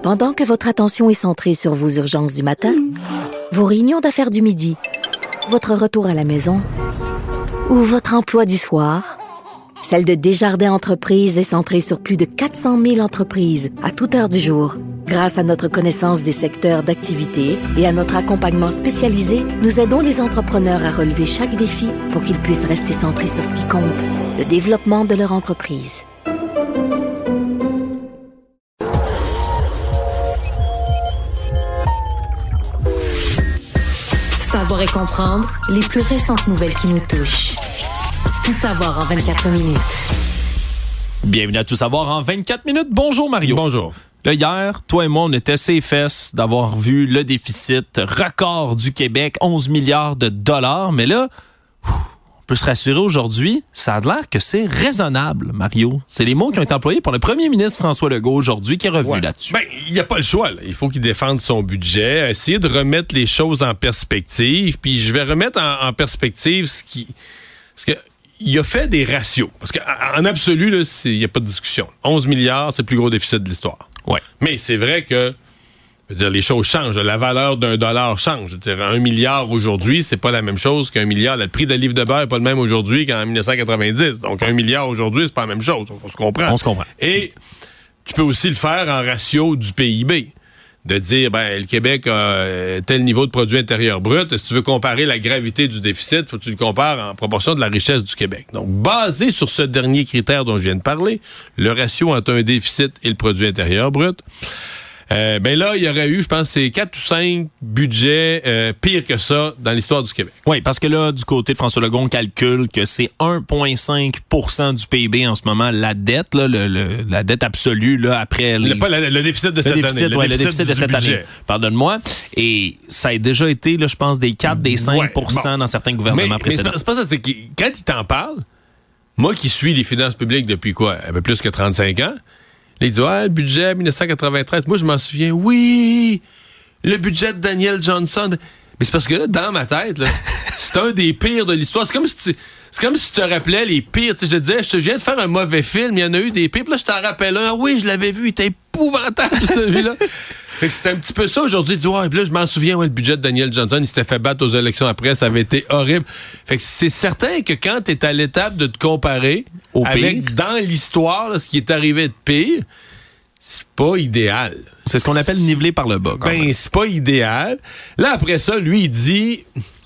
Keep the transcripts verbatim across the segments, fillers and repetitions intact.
Pendant que votre attention est centrée sur vos urgences du matin, vos réunions d'affaires du midi, votre retour à la maison ou votre emploi du soir, celle de Desjardins Entreprises est centrée sur plus de quatre cent mille entreprises à toute heure du jour. Grâce à notre connaissance des secteurs d'activité et à notre accompagnement spécialisé, nous aidons les entrepreneurs à relever chaque défi pour qu'ils puissent rester centrés sur ce qui compte, le développement de leur entreprise. Savoir et comprendre les plus récentes nouvelles qui nous touchent. Tout savoir en vingt-quatre minutes. Bienvenue à Tout savoir en vingt-quatre minutes. Bonjour Mario. Bonjour. Là, hier, toi et moi, on était ses fesses d'avoir vu le déficit record du Québec, onze milliards de dollars. Mais là, on peut se rassurer aujourd'hui, ça a l'air que c'est raisonnable, Mario. C'est les mots qui ont été employés par le premier ministre François Legault aujourd'hui qui est revenu ouais. là-dessus. Ben, il n'y a pas le choix. Là. Il faut qu'il défende son budget, essayer de remettre les choses en perspective. Puis je vais remettre en, en perspective ce qui... Parce que il a fait des ratios. Parce qu'en absolu, il n'y a pas de discussion. onze milliards, c'est le plus gros déficit de l'histoire. Ouais. Mais c'est vrai que je veux dire, les choses changent. La valeur d'un dollar change. Je veux dire, un milliard aujourd'hui, c'est pas la même chose qu'un milliard. Le prix de la livre de beurre n'est pas le même aujourd'hui qu'en dix-neuf cent quatre-vingt-dix. Donc, un milliard aujourd'hui, c'est pas la même chose. On se comprend. On se comprend. Et tu peux aussi le faire en ratio du P I B. De dire, ben, le Québec a tel niveau de produit intérieur brut. Si tu veux comparer la gravité du déficit, faut que tu le compares en proportion de la richesse du Québec. Donc, basé sur ce dernier critère dont je viens de parler, le ratio entre un déficit et le produit intérieur brut, euh, ben là, il y aurait eu, je pense, c'est quatre ou cinq budgets euh, pires que ça dans l'histoire du Québec. Oui, parce que là, du côté de François Legault, on calcule que c'est un virgule cinq pour cent du P I B en ce moment, la dette, là, le, le, la dette absolue, là, après... Les... Le, pas la, le déficit de le cette déficit, année. Ouais, le déficit, le déficit de cette budget. année. Pardonne-moi. Et ça a déjà été, là, je pense, des quatre, des cinq pour cent ouais, bon. dans certains gouvernements mais, précédents. Mais c'est pas, c'est pas ça, c'est que quand il t'en parle, moi qui suis les finances publiques depuis quoi? Un peu plus que trente-cinq ans, là, il dit, ouais, le budget dix-neuf cent quatre-vingt-treize. Moi, je m'en souviens. Oui, le budget de Daniel Johnson. Mais c'est parce que là, dans ma tête, là, c'est un des pires de l'histoire. C'est comme si tu, c'est comme si tu te rappelais les pires. Tu sais, je te disais, je te viens de faire un mauvais film, il y en a eu des pires. Puis là, je t'en rappelle un. Oui, je l'avais vu, il était épouvantable, celui-là. Fait que c'était un petit peu ça aujourd'hui. Tu dis, ouais, puis là, je m'en souviens, ouais, le budget de Daniel Johnson, il s'était fait battre aux élections après, ça avait été horrible. Fait que c'est certain que quand tu es à l'étape de te comparer au avec, pire, dans l'histoire, là, ce qui est arrivé de pire, c'est pas idéal. C'est ce qu'on appelle niveler par le bas. Quand ben, même. c'est pas idéal. Là, après ça, lui, il dit...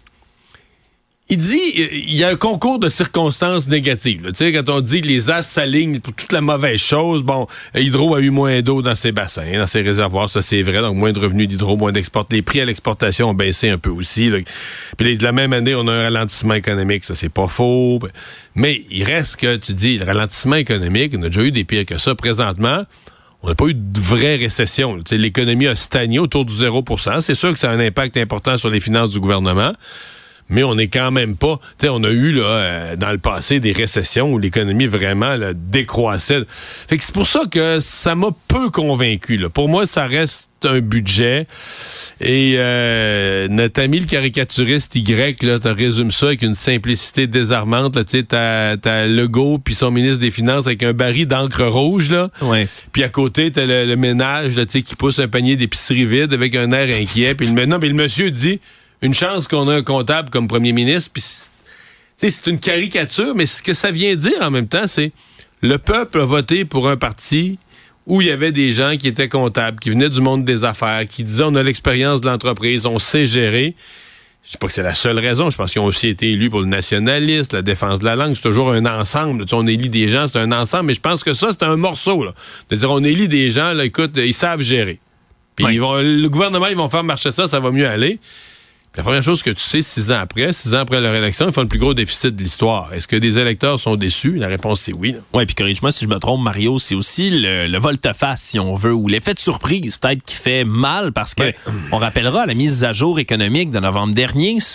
Il dit, il y a un concours de circonstances négatives. Tu sais, quand on dit que les astres s'alignent pour toute la mauvaise chose, bon, Hydro a eu moins d'eau dans ses bassins, dans ses réservoirs, ça c'est vrai, donc moins de revenus d'Hydro, moins d'export. Les prix à l'exportation ont baissé un peu aussi. Là. Puis de la même année, on a un ralentissement économique, ça c'est pas faux. Mais il reste que, tu dis, le ralentissement économique, on a déjà eu des pires que ça. Présentement, on n'a pas eu de vraie récession. Tu sais, l'économie a stagné autour du zéro pour cent. C'est sûr que ça a un impact important sur les finances du gouvernement. Mais on n'est quand même pas... Tu sais, on a eu, là, euh, dans le passé, des récessions où l'économie vraiment là, décroissait. Fait que c'est pour ça que ça m'a peu convaincu. Là. Pour moi, ça reste un budget. Et euh, notre ami le caricaturiste Y, là, t'as résumé ça avec une simplicité désarmante. Tu sais, t'as, t'as Legault puis son ministre des Finances avec un baril d'encre rouge, là. Ouais. Puis à côté, t'as le, le ménage, là, tu sais, qui pousse un panier d'épicerie vide avec un air inquiet. Puis le, non, mais le monsieur dit... Une chance qu'on a un comptable comme premier ministre, puis c'est une caricature, mais ce que ça vient dire en même temps, c'est le peuple a voté pour un parti où il y avait des gens qui étaient comptables, qui venaient du monde des affaires, qui disaient on a l'expérience de l'entreprise, on sait gérer. Je sais pas que c'est la seule raison, je pense qu'ils ont aussi été élus pour le nationalisme, la défense de la langue, c'est toujours un ensemble. Tu sais, on élit des gens, c'est un ensemble, mais je pense que ça, c'est un morceau, là. De dire on élit des gens, là, écoute, ils savent gérer. Puis oui. ils vont, le gouvernement, ils vont faire marcher ça, ça va mieux aller. La première chose que tu sais, six ans après, six ans après leur élection, ils font le plus gros déficit de l'histoire. Est-ce que des électeurs sont déçus? La réponse, c'est oui. Oui, puis corrige-moi si je me trompe, Mario, c'est aussi le, le volte-face, si on veut, ou l'effet de surprise, peut-être, qui fait mal, parce que ouais. on rappellera, la mise à jour économique de novembre dernier, c'est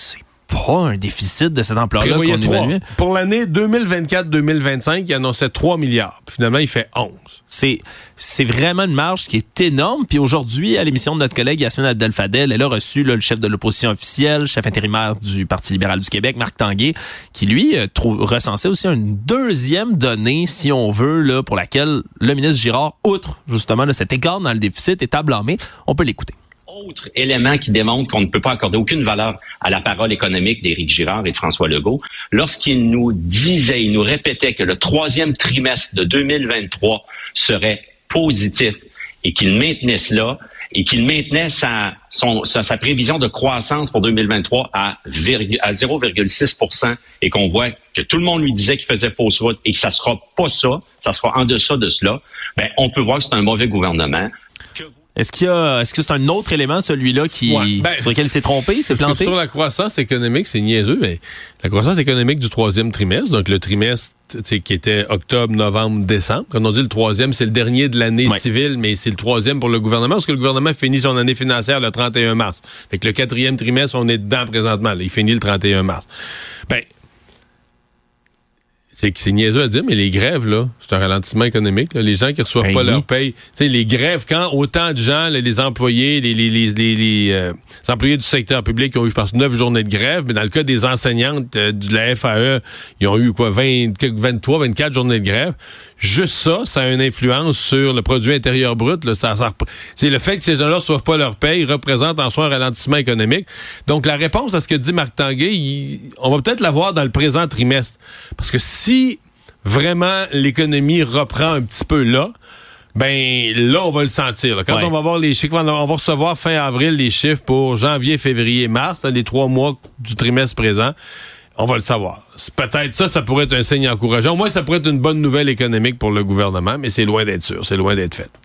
pas un déficit de cette ampleur-là qu'on évaluait. Pour l'année deux mille vingt-quatre deux mille vingt-cinq, il annonçait trois milliards. Puis finalement, il fait onze. C'est, c'est vraiment une marge qui est énorme. Puis aujourd'hui, à l'émission de notre collègue Yasmine Abdel-Fadel, elle a reçu là, le chef de l'opposition officielle, chef intérimaire du Parti libéral du Québec, Marc Tanguay, qui lui euh, trouve, recensait aussi une deuxième donnée, si on veut, là, pour laquelle le ministre Girard, outre justement là, cet écart dans le déficit, est à blâmer. On peut l'écouter. Autre élément qui démontre qu'on ne peut pas accorder aucune valeur à la parole économique d'Éric Girard et de François Legault, lorsqu'il nous disait, il nous répétait que le troisième trimestre de deux mille vingt-trois serait positif et qu'il maintenait cela et qu'il maintenait sa, son, sa, sa prévision de croissance pour deux mille vingt-trois à, à zéro virgule six pour cent et qu'on voit que tout le monde lui disait qu'il faisait fausse route et que ça sera pas ça, ça sera en deçà de cela, ben, on peut voir que c'est un mauvais gouvernement. Que Est-ce qu'il y a, est-ce que c'est un autre élément, celui-là, qui, ouais, ben, sur lequel il s'est trompé, s'est planté? Sur la croissance économique, c'est niaiseux, mais la croissance économique du troisième trimestre, donc le trimestre qui était octobre, novembre, décembre, quand on dit le troisième, c'est le dernier de l'année ouais. civile, mais c'est le troisième pour le gouvernement, parce que le gouvernement finit son année financière le trente et un mars. Fait que le quatrième trimestre, on est dedans présentement, là, il finit le trente et un mars. Ben, c'est que c'est niaiseux à dire, mais les grèves, là, c'est un ralentissement économique. Là. Les gens qui reçoivent hey, pas oui. leur paye. Tu sais, les grèves, quand autant de gens, là, les employés, les, les, les, les, les, euh, les employés du secteur public qui ont eu, je pense, neuf journées de grève, mais dans le cas des enseignantes euh, de la F A E, ils ont eu quoi, vingt, vingt-trois, vingt-quatre journées de grève. Juste ça, ça a une influence sur le produit intérieur brut. Là, ça, ça, c'est le fait que ces gens-là ne reçoivent pas leur paye représente en soi un ralentissement économique. Donc, la réponse à ce que dit Marc Tanguay, il, on va peut-être la voir dans le présent trimestre. Parce que si vraiment l'économie reprend un petit peu là, ben là, on va le sentir. Là. Quand ouais. on va voir les chiffres, on va recevoir fin avril les chiffres pour janvier, février, mars, là, les trois mois du trimestre présent, on va le savoir. Peut-être ça, ça pourrait être un signe encourageant. Au moins, ça pourrait être une bonne nouvelle économique pour le gouvernement, mais c'est loin d'être sûr, c'est loin d'être fait.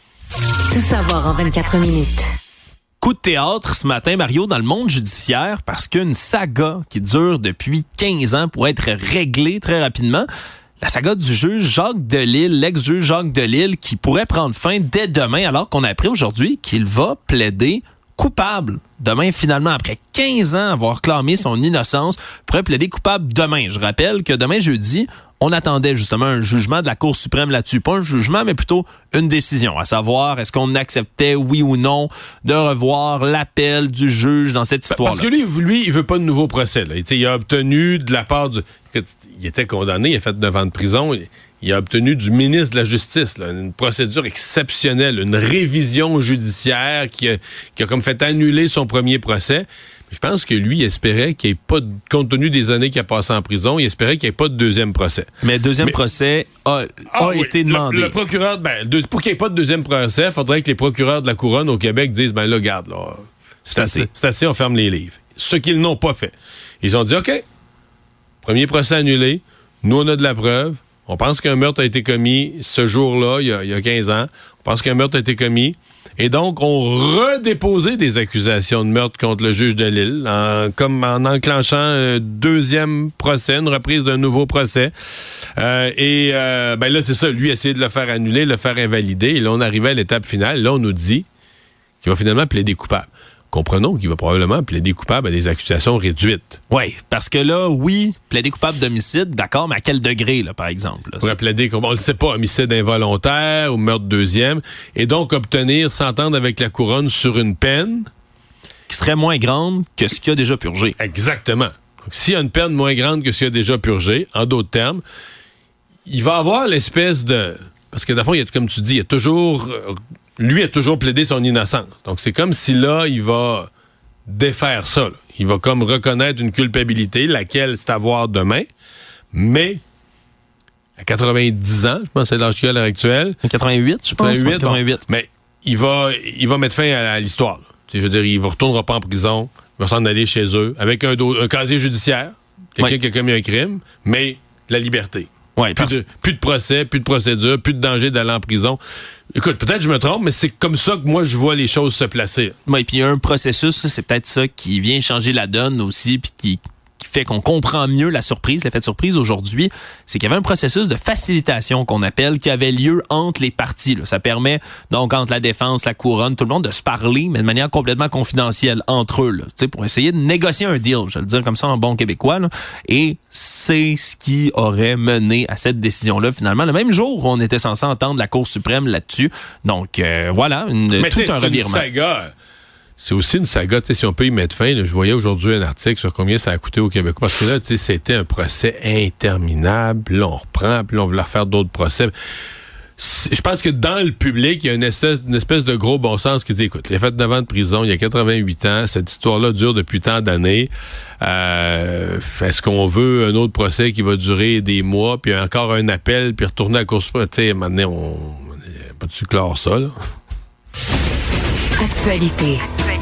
Tout savoir en vingt-quatre minutes. Coup de théâtre ce matin, Mario, dans le monde judiciaire, parce qu'une saga qui dure depuis quinze ans pourrait être réglée très rapidement. La saga du juge Jacques Delisle, l'ex-juge Jacques Delisle, qui pourrait prendre fin dès demain, alors qu'on a appris aujourd'hui qu'il va plaider coupable. Demain, finalement, après quinze ans avoir clamé son innocence, pourrait plaider coupable demain. Je rappelle que demain, jeudi, on attendait justement un jugement de la Cour suprême là-dessus. Pas un jugement, mais plutôt une décision, à savoir est-ce qu'on acceptait, oui ou non, de revoir l'appel du juge dans cette histoire-là. Parce que lui, lui il veut pas de nouveau procès. Là. Il a obtenu de la part du... Il était condamné, il a fait neuf ans de prison... Il a obtenu du ministre de la Justice là, une procédure exceptionnelle, une révision judiciaire qui a, qui a comme fait annuler son premier procès. Je pense que lui, il espérait qu'il n'y ait pas, de, compte tenu des années qu'il a passées en prison, il espérait qu'il n'y ait pas de deuxième procès. Mais le deuxième Mais, procès a, a ah, été oui, demandé. Le, le procureur, ben, de, pour qu'il n'y ait pas de deuxième procès, il faudrait que les procureurs de la Couronne au Québec disent, ben là, regarde, là, c'est, c'est assez. assez. C'est assez, on ferme les livres. Ce qu'ils n'ont pas fait. Ils ont dit, OK, premier procès annulé, nous, on a de la preuve. On pense qu'un meurtre a été commis ce jour-là, il y a, il y a quinze ans. On pense qu'un meurtre a été commis. Et donc, on redéposait des accusations de meurtre contre le juge Delisle, en, comme en enclenchant un deuxième procès, une reprise d'un nouveau procès. Euh, et euh, ben là, c'est ça, lui essayer de le faire annuler, le faire invalider. Et là, on arrivait à l'étape finale. Là, on nous dit qu'il va finalement plaider coupable. Comprenons qu'il va probablement plaider coupable à des accusations réduites. Oui, parce que là, oui, plaider coupable d'homicide, d'accord, mais à quel degré, là, par exemple? Là, on pourrait plaider, on ne le sait pas, homicide involontaire ou meurtre deuxième, et donc obtenir, s'entendre avec la couronne sur une peine... qui serait moins grande que ce qu'il a déjà purgé. Exactement. Donc, s'il y a une peine moins grande que ce qu'il a déjà purgé, en d'autres termes, il va avoir l'espèce de... Parce que, d'abord, il y a, comme tu dis, il y a toujours... Lui a toujours plaidé son innocence. Donc, c'est comme si là, il va défaire ça. Là. Il va comme reconnaître une culpabilité, laquelle c'est à voir demain. Mais, à quatre-vingt-dix ans, je pense que c'est l'âge qu'il a à l'heure actuelle. quatre-vingt-huit, je pense. quatre-vingt-huit, quatre-vingt-huit. Bon, mais il va, il va mettre fin à, à l'histoire. Là. Je veux dire, il ne retournera pas en prison. Il va s'en aller chez eux avec un, do- un casier judiciaire. Quelqu'un oui. qui a commis un crime, mais la liberté. Ouais, plus, de, plus de procès, plus de procédure, plus de danger d'aller en prison. Écoute, peut-être que je me trompe, mais c'est comme ça que moi, je vois les choses se placer. Oui, puis il y a un processus, là, c'est peut-être ça qui vient changer la donne aussi, puis qui, qui fait qu'on comprend mieux la surprise, l'effet de surprise aujourd'hui, c'est qu'il y avait un processus de facilitation qu'on appelle qui avait lieu entre les parties. Là. Ça permet donc entre la défense, la couronne, tout le monde de se parler, mais de manière complètement confidentielle entre eux, là, pour essayer de négocier un deal, je vais le dire comme ça en bon québécois. Là. Et c'est ce qui aurait mené à cette décision-là, finalement. Le même jour, on était censé entendre la Cour suprême là-dessus. Donc, euh, voilà, une, tout un revirement. Une saga. C'est aussi une saga, si on peut y mettre fin. Là, je voyais aujourd'hui un article sur combien ça a coûté au Québec. Parce que là, c'était un procès interminable. Puis là, on reprend, puis là, on veut refaire d'autres procès. Je pense que dans le public, il y a une espèce, une espèce de gros bon sens qui dit, écoute, il a fait neuf ans de prison, il y a quatre-vingt-huit ans, cette histoire-là dure depuis tant d'années. Euh, est-ce qu'on veut un autre procès qui va durer des mois, puis encore un appel, puis retourner à la Cour suprême? Tu sais, maintenant, on... pas-tu clore ça, là? Actualité.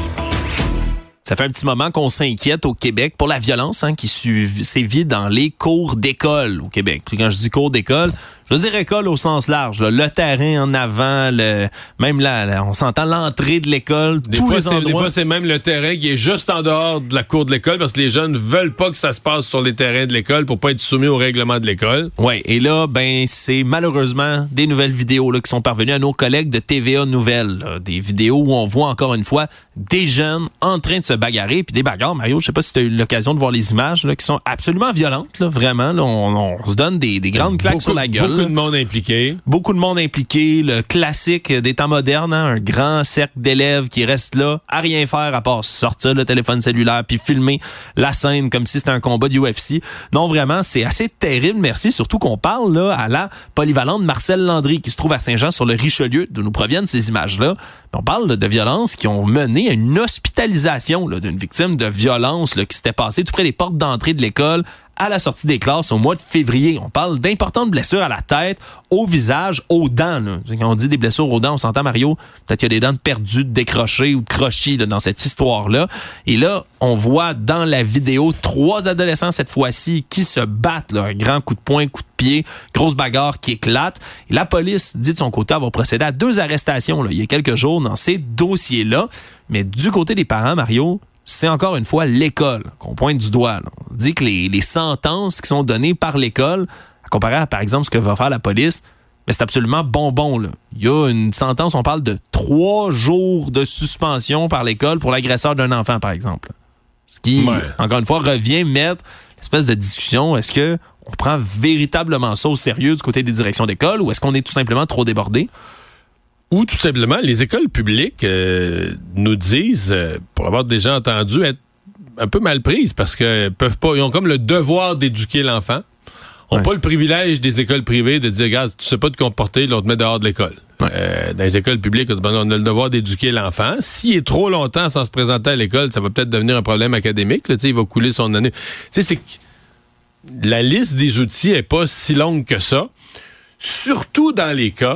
Ça fait un petit moment qu'on s'inquiète au Québec pour la violence hein, qui sévit dans les cours d'école au Québec. Puis quand je dis cours d'école, je veux dire école au sens large. Là. Le terrain en avant, le, même là, là, on s'entend l'entrée de l'école, des tous fois, les c'est, endroits. Des fois, c'est même le terrain qui est juste en dehors de la cour de l'école parce que les jeunes veulent pas que ça se passe sur les terrains de l'école pour pas être soumis au règlement de l'école. Oui, et là, ben c'est malheureusement des nouvelles vidéos là, qui sont parvenues à nos collègues de T V A Nouvelles. Là. Des vidéos où on voit encore une fois des jeunes en train de se bagarrer. Puis des bagarres, Mario, je sais pas si tu as eu l'occasion de voir les images là, qui sont absolument violentes, là, vraiment. Là, on, on se donne des, des grandes claques beaucoup, sur la gueule. Beaucoup de monde impliqué. Beaucoup de monde impliqué. Le classique des temps modernes, hein, un grand cercle d'élèves qui restent là à rien faire à part sortir le téléphone cellulaire puis filmer la scène comme si c'était un combat du U F C. Non, vraiment, c'est assez terrible, merci. Surtout qu'on parle là à la polyvalente Marcel Landry qui se trouve à Saint-Jean-sur-le-Richelieu, d'où nous proviennent ces images-là. On parle là, de violences qui ont mené à une hospitalisation là, d'une victime de violence là, qui s'était passée tout près des portes d'entrée de l'école à la sortie des classes au mois de février. On parle d'importantes blessures à la tête, au visage, aux dents. Là. Quand on dit des blessures aux dents, on s'entend, Mario, peut-être qu'il y a des dents perdues, décrochées ou de crochis là, dans cette histoire-là. Et là, on voit dans la vidéo trois adolescents cette fois-ci qui se battent. Là, un grand coup de poing, coup de pied, grosse bagarre qui éclate. Et la police dit de son côté avoir procédé à deux arrestations là, il y a quelques jours dans ces dossiers-là. Mais du côté des parents, Mario, c'est encore une fois l'école qu'on pointe du doigt. Là. On dit que les, les sentences qui sont données par l'école, à comparer à, par exemple, ce que va faire la police, mais c'est absolument bonbon. Là. Il y a une sentence, on parle de trois jours de suspension par l'école pour l'agresseur d'un enfant, par exemple. Ce qui, ouais. encore une fois, revient mettre l'espèce de discussion. Est-ce que on prend véritablement ça au sérieux du côté des directions d'école ou est-ce qu'on est tout simplement trop débordé? Ou tout simplement, les écoles publiques euh, nous disent, euh, pour avoir déjà entendu, être un peu mal prises parce que peuvent pas, ils ont comme le devoir d'éduquer l'enfant. Ils n'ont ouais. pas le privilège des écoles privées de dire, regarde, tu sais pas te comporter, là, on te met dehors de l'école. Ouais. Euh, dans les écoles publiques, on a le devoir d'éduquer l'enfant. S'il est trop longtemps sans se présenter à l'école, ça va peut-être devenir un problème académique. Là, il va couler son année. C'est, c'est la liste des outils est pas si longue que ça. Surtout dans les cas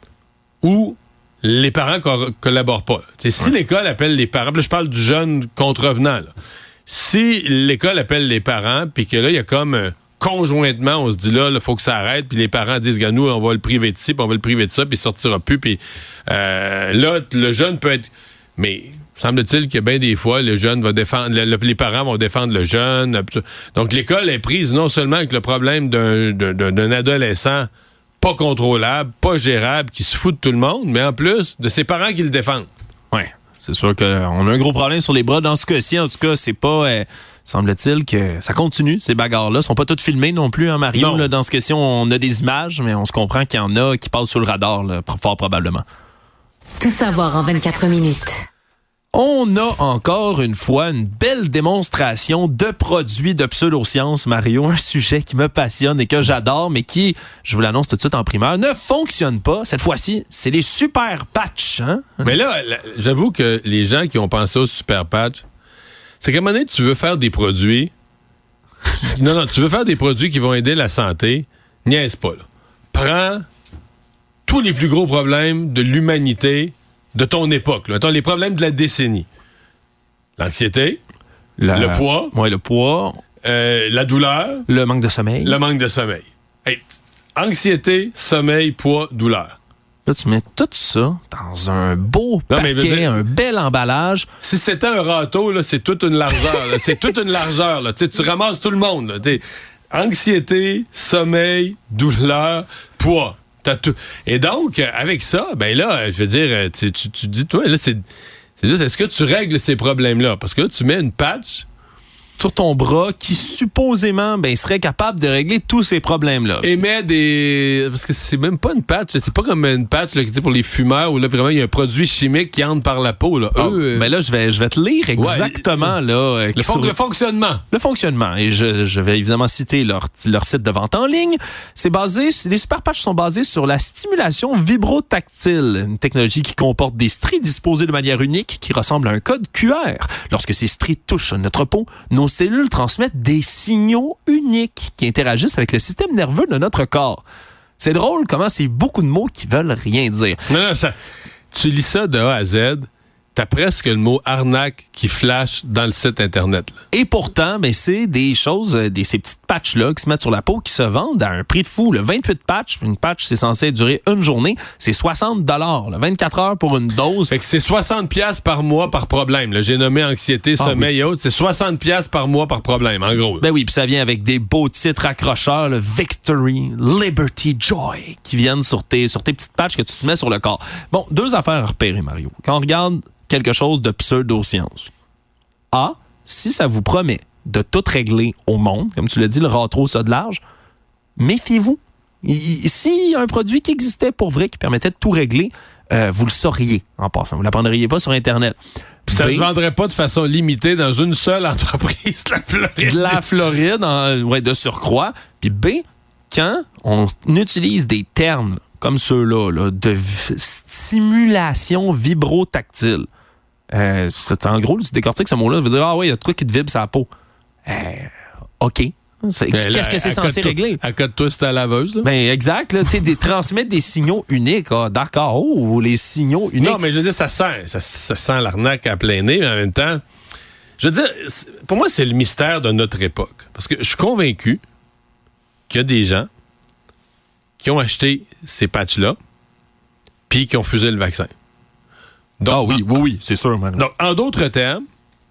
où les parents co- collaborent pas. T'sais, si ouais. l'école appelle les parents, là, je parle du jeune contrevenant, là. Si l'école appelle les parents, puis que là, il y a comme euh, conjointement, on se dit là, il faut que ça arrête, puis les parents disent, gars, nous, on va le priver de ci, puis on va le priver de ça, puis il sortira plus, puis euh, là, le jeune peut être... Mais semble-t-il que bien des fois, le jeune va défendre, le, le, les parents vont défendre le jeune. Donc, l'école est prise non seulement avec le problème d'un, d'un, d'un adolescent pas contrôlable, pas gérable, qui se fout de tout le monde, mais en plus de ses parents qui le défendent. Oui, c'est sûr qu'on a un gros problème sur les bras dans ce cas-ci. En tout cas, c'est pas... Euh, semble-t-il que ça continue, ces bagarres-là. Ils sont pas toutes filmées non plus, hein, Mario. Là, dans ce cas-ci, on a des images, mais on se comprend qu'il y en a qui passent sous le radar, là, fort probablement. Tout savoir en vingt-quatre minutes. On a encore une fois une belle démonstration de produits de pseudosciences, Mario, un sujet qui me passionne et que j'adore, mais qui, je vous l'annonce tout de suite en primeur, ne fonctionne pas. Cette fois-ci, c'est les super patchs. Hein? Mais là, là, j'avoue que les gens qui ont pensé aux super patchs, c'est qu'à un moment donné, tu veux faire des produits... Qui, non, non, tu veux faire des produits qui vont aider la santé, niaise pas, là. Prends tous les plus gros problèmes de l'humanité de ton époque, là. Attends, les problèmes de la décennie. L'anxiété, la... le poids. Oui, le poids. Euh, la douleur. Le manque de sommeil. Le manque de sommeil. Hey, anxiété, sommeil, poids, douleur. Là, tu mets tout ça dans un beau Non, paquet, mais dire, un bel emballage. Si c'était un râteau, là, c'est toute une largeur. là. C'est toute une largeur. Là. Tu ramasses tout le monde. Là. Anxiété, sommeil, douleur, poids. T'as tout. Et donc, avec ça, ben là, je veux dire, tu, tu, tu dis, toi, là, c'est, c'est juste, est-ce que tu règles ces problèmes-là? Parce que là, tu mets une patch sur ton bras qui supposément ben, serait capable de régler tous ces problèmes-là. Émet des... Parce que c'est même pas une patch. C'est pas comme une patch là, pour les fumeurs où là, vraiment, il y a un produit chimique qui entre par la peau. Là. Ah, Eux, ben là, je vais, je vais te lire exactement ouais, là, le, fon- sur... le fonctionnement. Le fonctionnement. Et je, je vais évidemment citer leur, leur site de vente en ligne. C'est basé... Les super patchs sont basés sur la stimulation vibrotactile, une technologie qui comporte des stries disposées de manière unique qui ressemblent à un code Q R. Lorsque ces stries touchent notre peau, nos cellules transmettent des signaux uniques qui interagissent avec le système nerveux de notre corps. C'est drôle comment c'est beaucoup de mots qui veulent rien dire. Non, non, ça, tu lis ça de A à Z, t'as presque le mot arnaque qui flash dans le site Internet. Là. Et pourtant, ben, c'est des choses, des, ces petites patchs-là qui se mettent sur la peau qui se vendent à un prix de fou. Le vingt-huit patchs, une patch, c'est censé durer une journée, c'est soixante dollars. vingt-quatre heures pour une dose. Fait que c'est soixante dollars par mois par problème. Là. J'ai nommé anxiété, sommeil ah, oui. et autres. C'est soixante dollars par mois par problème, en gros. Là. Ben oui, puis ça vient avec des beaux titres accrocheurs, le Victory, Liberty, Joy, qui viennent sur tes, sur tes petites patchs que tu te mets sur le corps. Bon, deux affaires à repérer, Mario. Quand on regarde quelque chose de pseudo-science. A, si ça vous promet de tout régler au monde, comme tu l'as dit, le râteau, ça de large, méfiez-vous. S'il y a un produit qui existait pour vrai, qui permettait de tout régler, euh, vous le sauriez en passant. Vous ne l'apprendriez pas sur Internet. Puis ça ne se vendrait pas de façon limitée dans une seule entreprise de la Floride. De la Floride, en, ouais, de surcroît. Puis B, quand on utilise des termes comme ceux-là, là, de v- stimulation vibrotactile, Euh, c'est, en gros, tu décortiques ce mot-là, tu veux dire, ah oui, il y a de quoi qui te vibre sur la peau. Euh, OK. C'est, qu'est-ce là, que c'est censé régler? À côté de toi, c'est à la laveuse, là? Ben, exact, là, tu sais, des, transmettre des signaux uniques. Ah, d'accord, oh, les signaux uniques. Non, mais je veux dire, ça sent, ça, ça sent l'arnaque à plein nez, mais en même temps, je veux dire, pour moi, c'est le mystère de notre époque. Parce que je suis convaincu qu'il y a des gens qui ont acheté ces patchs-là, puis qui ont fusé le vaccin. Donc, ah oui, oui, oui, c'est sûr. Marie. Donc, en d'autres termes,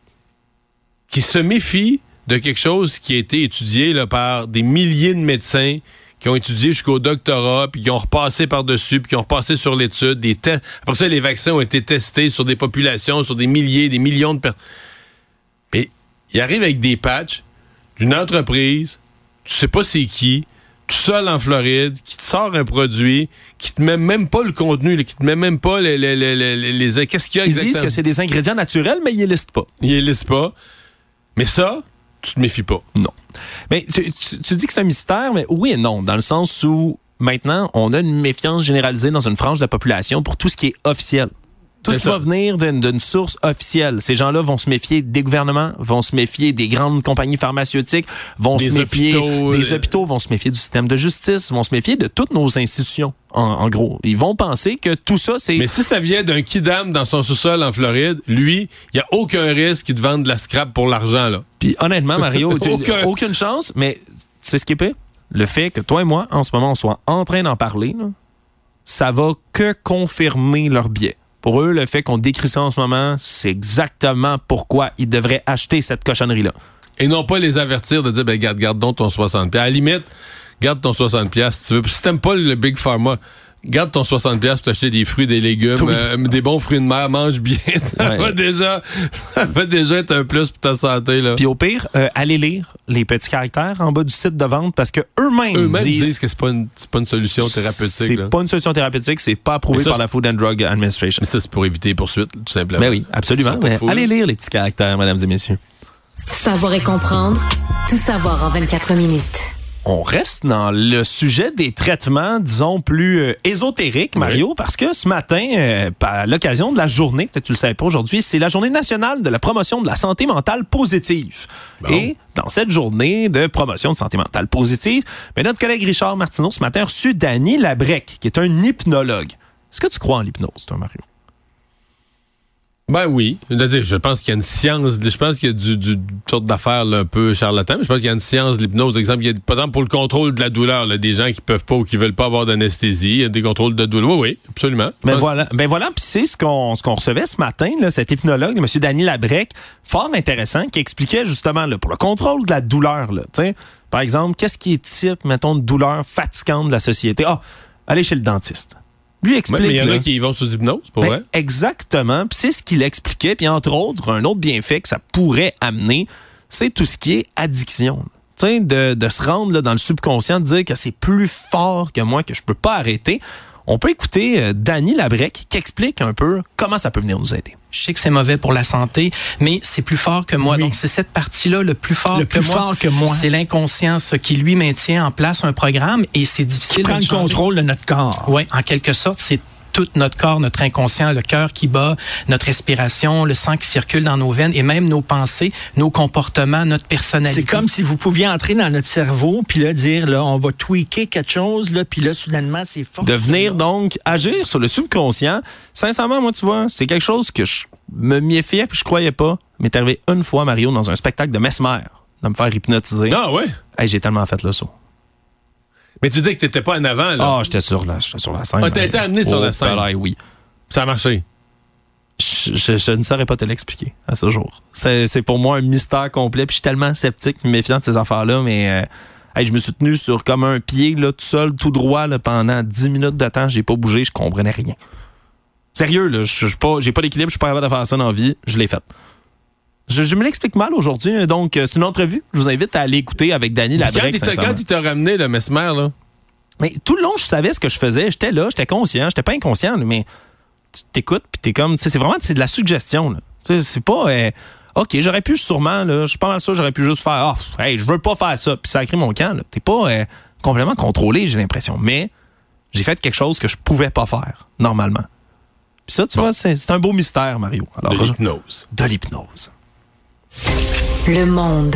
qui se méfient de quelque chose qui a été étudié là, par des milliers de médecins qui ont étudié jusqu'au doctorat, puis qui ont repassé par-dessus, puis qui ont repassé sur l'étude. Des te- Après ça, les vaccins ont été testés sur des populations, sur des milliers, des millions de personnes. Mais ils arrivent avec des patchs d'une entreprise, tu sais pas c'est qui, tout seul en Floride, qui te sort un produit, qui te met même pas le contenu, là, qui te met même pas les... les, les, les, les, les qu'est-ce qu'il y a exactement? Ils disent que c'est des ingrédients naturels, mais ils les listent pas. Ils les listent pas. Mais ça, tu te méfies pas. Non. Mais tu, tu, tu dis que c'est un mystère, mais oui et non, dans le sens où maintenant, on a une méfiance généralisée dans une frange de la population pour tout ce qui est officiel. Tout c'est ce qui ça. va venir d'une, d'une source officielle. Ces gens-là vont se méfier des gouvernements, vont se méfier des grandes compagnies pharmaceutiques, vont des se méfier hôpitaux, des hôpitaux, vont se méfier du système de justice, vont se méfier de toutes nos institutions, en, en gros. Ils vont penser que tout ça, c'est... Mais si ça vient d'un kidam dans son sous-sol en Floride, lui, il n'y a aucun risque qu'il te vende de la scrap pour l'argent, là. Puis honnêtement, Mario, tu, Aucun. aucune chance, mais tu sais ce qui est pire? Le fait que toi et moi, en ce moment, on soit en train d'en parler, là, ça va que confirmer leur biais. Pour eux, le fait qu'on décrit ça en ce moment, c'est exactement pourquoi ils devraient acheter cette cochonnerie-là. Et non pas les avertir de dire, ben, garde, garde donc ton soixante dollars. À la limite, garde ton soixante dollars si tu veux. Si t'aimes pas le Big Pharma, garde ton soixante dollars pour t'acheter des fruits, des légumes, oui. euh, des bons fruits de mer, mange bien. Ça, ouais. va déjà, ça va déjà être un plus pour ta santé, là. Puis au pire, euh, allez lire les petits caractères en bas du site de vente parce que eux-mêmes, eux-mêmes disent, disent que c'est pas une, c'est pas une solution thérapeutique. C'est là. pas une solution thérapeutique, c'est pas approuvé ça, par la Food and Drug Administration. Mais ça, c'est pour éviter les poursuites, tout simplement. Ben oui, absolument. Mais allez lire les petits caractères, mesdames et messieurs. Savoir et comprendre, tout savoir en vingt-quatre minutes. On reste dans le sujet des traitements, disons, plus euh, ésotériques, Mario, oui. parce que ce matin, euh, à l'occasion de la journée, peut-être que tu le savais pas aujourd'hui, c'est la journée nationale de la promotion de la santé mentale positive. Bon. Et dans cette journée de promotion de santé mentale positive, ben, notre collègue Richard Martineau, ce matin, a reçu Danny Labrec, qui est un hypnologue. Est-ce que tu crois en l'hypnose, toi, Mario? Ben oui. Je pense qu'il y a une science, je pense qu'il y a du, du, du sorte d'affaires là, un peu charlatan, mais je pense qu'il y a une science de l'hypnose. Par exemple, il y a, par exemple, pour le contrôle de la douleur, là, des gens qui peuvent pas ou qui veulent pas avoir d'anesthésie, il y a des contrôles de douleur. Oui, oui, absolument. Ben voilà, ben voilà, puis c'est ce qu'on ce qu'on recevait ce matin, là, cet hypnologue, M. Danny Labrec, fort intéressant, qui expliquait justement là, pour le contrôle de la douleur, là, tu sais, par exemple, qu'est-ce qui est type, mettons, de douleur fatigante de la société? Ah, aller chez le dentiste. Lui explique. Mais il y en a là, qui y vont sous hypnose, pour ben, vrai. Exactement. Puis c'est ce qu'il expliquait. Puis entre autres, un autre bienfait que ça pourrait amener, c'est tout ce qui est addiction. Tu sais, de, de se rendre là, dans le subconscient, de dire que c'est plus fort que moi, que je peux pas arrêter. On peut écouter euh, Danny Labrec qui explique un peu comment ça peut venir nous aider. Je sais que c'est mauvais pour la santé, mais c'est plus fort que moi. Oui. Donc, c'est cette partie-là, le plus fort Le que plus moi. fort que moi. C'est l'inconscience qui, lui, maintient en place un programme et c'est difficile Qui prend de le changer. contrôle de notre corps. Oui, en quelque sorte, c'est tout notre corps, notre inconscient, le cœur qui bat, notre respiration, le sang qui circule dans nos veines et même nos pensées, nos comportements, notre personnalité. C'est comme si vous pouviez entrer dans notre cerveau puis là dire là on va tweaker quelque chose là puis là soudainement c'est fort. De venir donc agir sur le subconscient. Sincèrement, moi, tu vois, c'est quelque chose que je me méfiais puis je croyais pas. Mais t'es arrivé une fois, Mario, dans un spectacle de Mesmer, de me faire hypnotiser. Ah ouais? Hey, j'ai tellement fait le saut. Mais tu dis que t'étais pas en avant, là. Ah, j'étais sur la, j'étais sur la scène. Ah, t'as été amené sur la scène. Là, oui. Ça a marché. Je, je, je ne saurais pas te l'expliquer à ce jour. C'est, c'est pour moi un mystère complet. Puis je suis tellement sceptique et méfiant de ces affaires-là, mais euh, hey, je me suis tenu sur comme un pied, là, tout seul, tout droit, là, pendant dix minutes de temps. J'ai pas bougé, je comprenais rien. Sérieux, là, je, je, pas, j'ai pas d'équilibre, je suis pas capable de faire ça dans la vie. Je l'ai fait. Je, je me l'explique mal aujourd'hui, donc euh, c'est une entrevue. Je vous invite à aller écouter avec Danny Labrec. Quand, quand il t'a ramené le Mesmer, là? Mais tout le long, je savais ce que je faisais. J'étais là, j'étais conscient, j'étais pas inconscient, là, mais tu t'écoutes, puis t'es comme, tu sais, c'est vraiment c'est de la suggestion. Là. Tu sais, c'est pas, euh, OK, j'aurais pu sûrement, là, je pense ça, j'aurais pu juste faire, ah, oh, hey, je veux pas faire ça, puis sacrer mon camp. Là. T'es pas euh, complètement contrôlé, j'ai l'impression. Mais j'ai fait quelque chose que je pouvais pas faire, normalement. Puis ça, tu bon. vois, c'est, c'est un beau mystère, Mario. Alors, de l'hypnose. De l'hypnose. Le monde.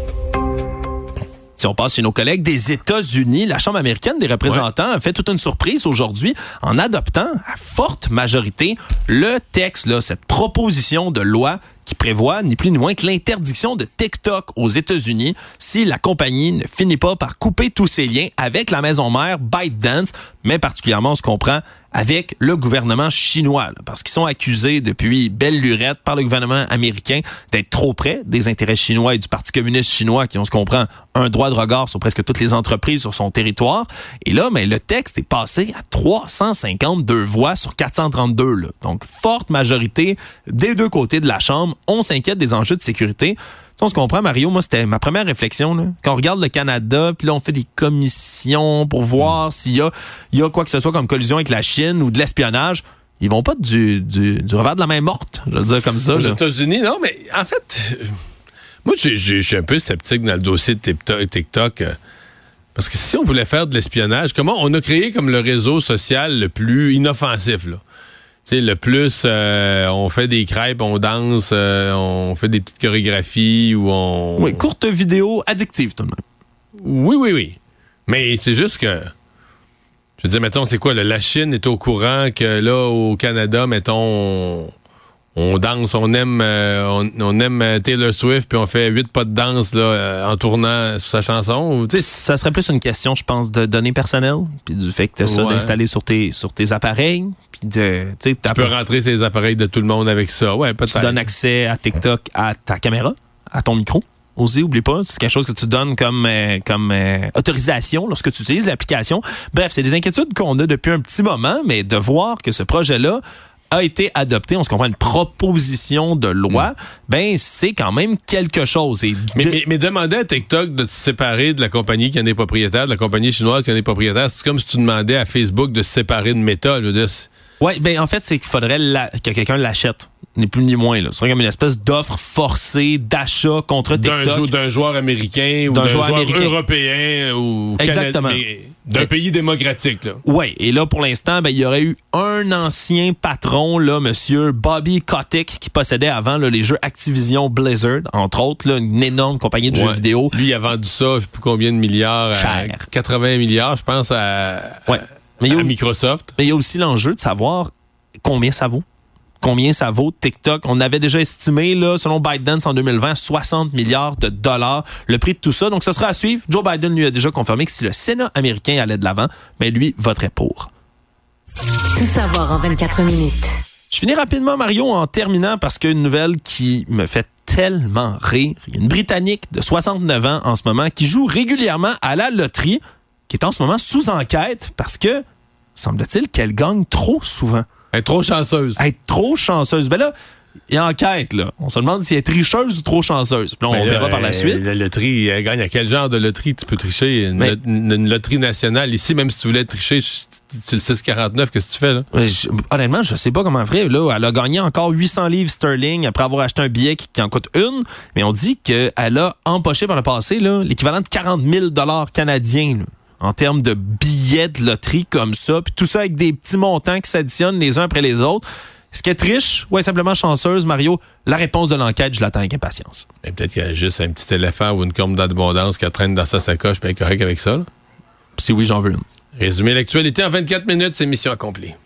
Si on passe chez nos collègues des États-Unis, la Chambre américaine des représentants ouais. a fait toute une surprise aujourd'hui en adoptant à forte majorité le texte, là, cette proposition de loi qui prévoit ni plus ni moins que l'interdiction de TikTok aux États-Unis si la compagnie ne finit pas par couper tous ses liens avec la maison mère ByteDance, mais particulièrement, on se comprend, avec le gouvernement chinois, là, parce qu'ils sont accusés depuis belle lurette par le gouvernement américain d'être trop près des intérêts chinois et du Parti communiste chinois qui, on se comprend, un droit de regard sur presque toutes les entreprises sur son territoire. Et là, ben, le texte est passé à trois cent cinquante-deux voix sur quatre cent trente-deux. Là. Donc, forte majorité des deux côtés de la Chambre. On s'inquiète des enjeux de sécurité. On se comprend, Mario, moi, c'était ma première réflexion. Là. Quand on regarde le Canada, puis là, on fait des commissions pour voir mmh. s'il y a, il y a quoi que ce soit comme collusion avec la Chine ou de l'espionnage. Ils vont pas du, du, du revers de la main morte, je vais le dire comme ça. Aux là. États-Unis, non, mais en fait, moi, je suis un peu sceptique dans le dossier de TikTok. TikTok euh, parce que si on voulait faire de l'espionnage, comment on a créé comme le réseau social le plus inoffensif, là? Tu sais, le plus, euh, on fait des crêpes, on danse, euh, on fait des petites chorégraphies ou on... Oui, courte vidéo addictive tout de même. Oui, oui, oui. Mais c'est juste que... Je veux dire, mettons, c'est quoi, là, la Chine est au courant que là, au Canada, mettons, on, on danse, on aime euh, on, on aime Taylor Swift, puis on fait huit pas de danse là, euh, en tournant sur sa chanson. T'sais, ça serait plus une question, je pense, de données personnelles, puis du fait que tu as ça ouais. d'installer sur tes, sur tes appareils. Puis de, tu peux rentrer ces appareils de tout le monde avec ça. Ouais, peut-être. Tu donnes accès à TikTok à ta caméra, à ton micro. Osez, oublie pas, c'est quelque chose que tu donnes comme, euh, comme euh, autorisation lorsque tu utilises l'application. Bref, c'est des inquiétudes qu'on a depuis un petit moment, mais de voir que ce projet-là a été adopté, on se comprend, une proposition de loi, mmh. ben c'est quand même quelque chose. Et mais, de... mais, mais demander à TikTok de se séparer de la compagnie qui en est propriétaire, de la compagnie chinoise qui en est propriétaire, c'est comme si tu demandais à Facebook de se séparer de Meta. Je veux dire, oui, ben en fait, c'est qu'il faudrait la... que quelqu'un l'achète. Ni plus ni moins. Là. Ce serait comme une espèce d'offre forcée d'achat contre TikTok. D'un, jou- d'un joueur américain ou d'un, d'un joueur, joueur américain. européen ou Exactement. Canad- d'un oui. pays démocratique. Oui, et là, pour l'instant, ben, il y aurait eu un ancien patron, là, M. Bobby Kotick, qui possédait avant là, les jeux Activision Blizzard, entre autres, là, une énorme compagnie de ouais. jeux vidéo. Lui, il a vendu ça, je sais plus combien de milliards, Cher. à quatre-vingts milliards, je pense, à, ouais. mais à a, Microsoft. Mais il y a aussi l'enjeu de savoir combien ça vaut. combien ça vaut TikTok. On avait déjà estimé, là, selon ByteDance en deux mille vingt, soixante milliards de dollars le prix de tout ça. Donc, ce sera à suivre. Joe Biden lui a déjà confirmé que si le Sénat américain allait de l'avant, ben lui voterait pour. Tout savoir en vingt-quatre minutes. Je finis rapidement, Mario, en terminant parce qu'il y a une nouvelle qui me fait tellement rire. Il y a une Britannique de soixante-neuf ans en ce moment qui joue régulièrement à la loterie, qui est en ce moment sous enquête parce que, semble-t-il, qu'elle gagne trop souvent. Elle est trop chanceuse. Elle est trop chanceuse. Ben là, il y a enquête, là. On se demande si elle est tricheuse ou trop chanceuse. Puis là, on Mais verra là, par la euh, suite. La loterie, elle gagne à quel genre de loterie tu peux tricher? Une, Mais- lot- une, une loterie nationale. Ici, même si tu voulais tricher, c'est le six quarante-neuf, qu'est-ce que tu fais, là? Ouais, je- honnêtement, je sais pas comment elle ferait. Là, elle a gagné encore huit cents livres sterling après avoir acheté un billet qui, qui en coûte une. Mais on dit qu'elle a empoché par le passé là, l'équivalent de quarante mille dollars canadiens là, en termes de billets de loterie comme ça. Puis tout ça avec des petits montants qui s'additionnent les uns après les autres. Est-ce qu'elle est riche ou est simplement chanceuse, Mario? La réponse de l'enquête, je l'attends avec impatience. Et peut-être qu'il y a juste un petit éléphant ou une corne d'abondance qu'elle traîne dans sa sacoche, puis elle est correcte avec ça, là. Si oui, j'en veux une. Résumer l'actualité en vingt-quatre minutes, c'est mission accomplie.